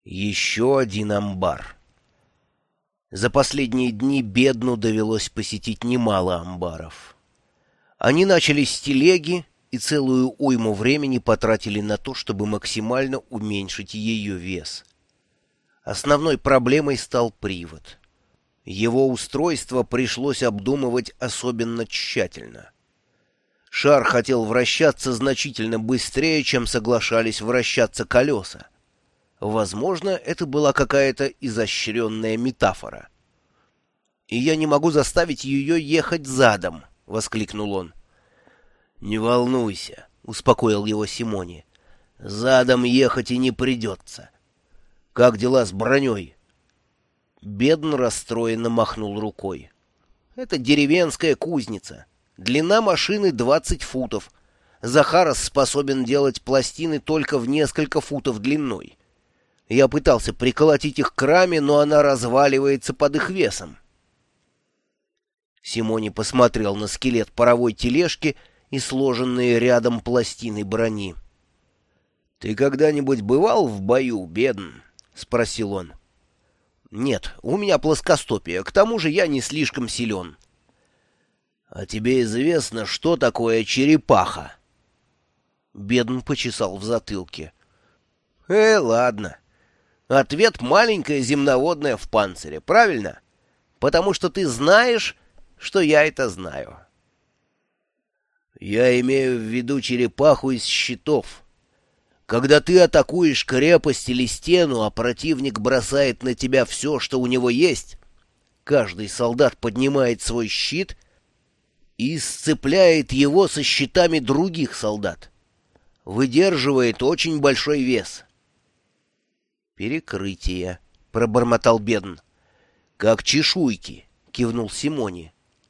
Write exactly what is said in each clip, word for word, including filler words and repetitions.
Еще один амбар. За последние дни Бедну довелось посетить немало амбаров. Они начались с телеги и целую уйму времени потратили на то, чтобы максимально уменьшить ее вес. Основной проблемой стал привод. Его устройство пришлось обдумывать особенно тщательно. Шар хотел вращаться значительно быстрее, чем соглашались вращаться колеса. Возможно, это была какая-то изощренная метафора. «И я не могу заставить ее ехать задом!» — воскликнул он. «Не волнуйся», — успокоил его Симони. «Задом ехать и не придется. Как дела с броней?» Бедн расстроенно махнул рукой. «Это деревенская кузница. Длина машины двадцать футов. Захарос способен делать пластины только в несколько футов длиной. Я пытался приколотить их к раме, но она разваливается под их весом». Симони посмотрел на скелет паровой тележки и сложенные рядом пластины брони. «Ты когда-нибудь бывал в бою, Бедн?» — спросил он. «Нет, у меня плоскостопие, к тому же я не слишком силен». «А тебе известно, что такое черепаха?» Бедн почесал в затылке. «Э, ладно. Ответ — маленькая земноводная в панцире, правильно? Потому что ты знаешь, что я это знаю». «Я имею в виду черепаху из щитов. Когда ты атакуешь крепость или стену, а противник бросает на тебя все, что у него есть, каждый солдат поднимает свой щит и сцепляет его со щитами других солдат. Выдерживает очень большой вес». «Перекрытие», — пробормотал Бедн. «Как чешуйки», — кивнул Симони.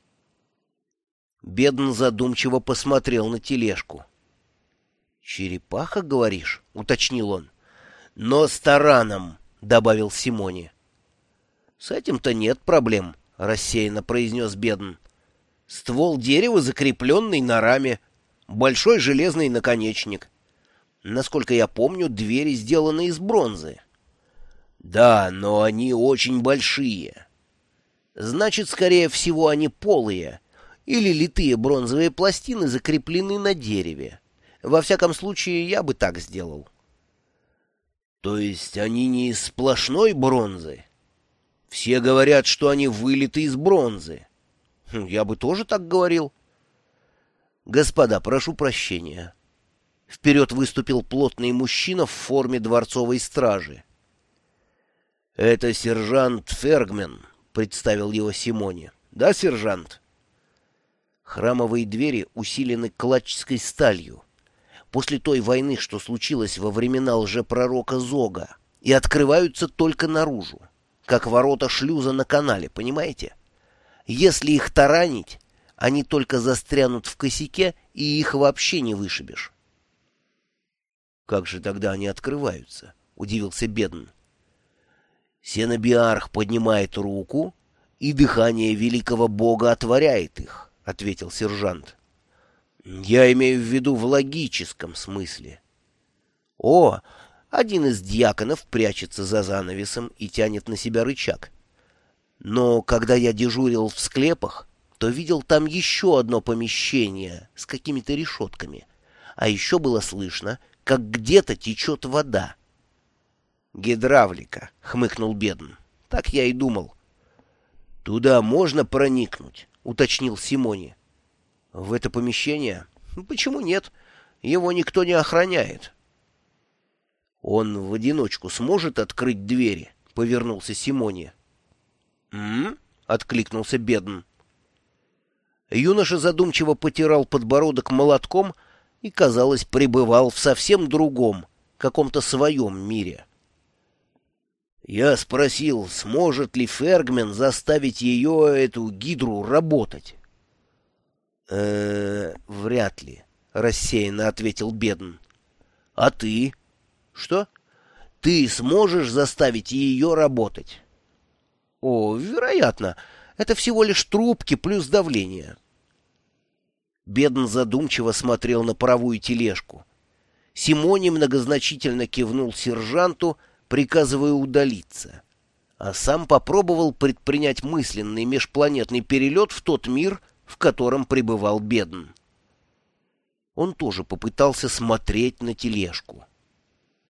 Бедн задумчиво посмотрел на тележку. «Черепаха, говоришь?» — уточнил он. «Но с тараном», — добавил Симони. «С этим-то нет проблем», — рассеянно произнес Бедн. «Ствол дерева, закрепленный на раме, большой железный наконечник. Насколько я помню, двери сделаны из бронзы». «Да, но они очень большие». «Значит, скорее всего, они полые, или литые бронзовые пластины закреплены на дереве. Во всяком случае, я бы так сделал». «То есть они не из сплошной бронзы? Все говорят, что они вылиты из бронзы». «Я бы тоже так говорил». «Господа, прошу прощения». Вперед выступил плотный мужчина в форме дворцовой стражи. «Это сержант Фергмен», — представил его Симони. «Да, сержант?» Храмовые двери усилены клатчской сталью. После той войны, что случилось во времена лжепророка Зога, и открываются только наружу, как ворота шлюза на канале, понимаете? Если их таранить, они только застрянут в косяке, и их вообще не вышибешь. «Как же тогда они открываются?» — удивился Бедн. «Сенобиарх поднимает руку, и дыхание великого бога отворяет их», — ответил сержант. «Я имею в виду в логическом смысле». «О, один из дьяконов прячется за занавесом и тянет на себя рычаг. Но когда я дежурил в склепах, то видел там еще одно помещение с какими-то решетками, а еще было слышно, как где-то течет вода». «Гидравлика», — хмыкнул Бедн. «Так я и думал». «Туда можно проникнуть?» — уточнил Симони. «В это помещение? Почему нет? Его никто не охраняет». «Он в одиночку сможет открыть двери?» — повернулся Симони. «М?» — откликнулся Бедн. Юноша задумчиво потирал подбородок молотком и, казалось, пребывал в совсем другом, каком-то своем мире. «Я спросил, сможет ли Фергмен заставить ее, эту гидру, работать?» «Э-э, вряд ли», — рассеянно ответил Бедн. «А ты?» «Что? Ты сможешь заставить ее работать?» «О, вероятно. Это всего лишь трубки плюс давление». Бедн задумчиво смотрел на паровую тележку. Симони многозначительно кивнул сержанту, приказывая удалиться, а сам попробовал предпринять мысленный межпланетный перелет в тот мир, в котором пребывал Бедн. Он тоже попытался смотреть на тележку.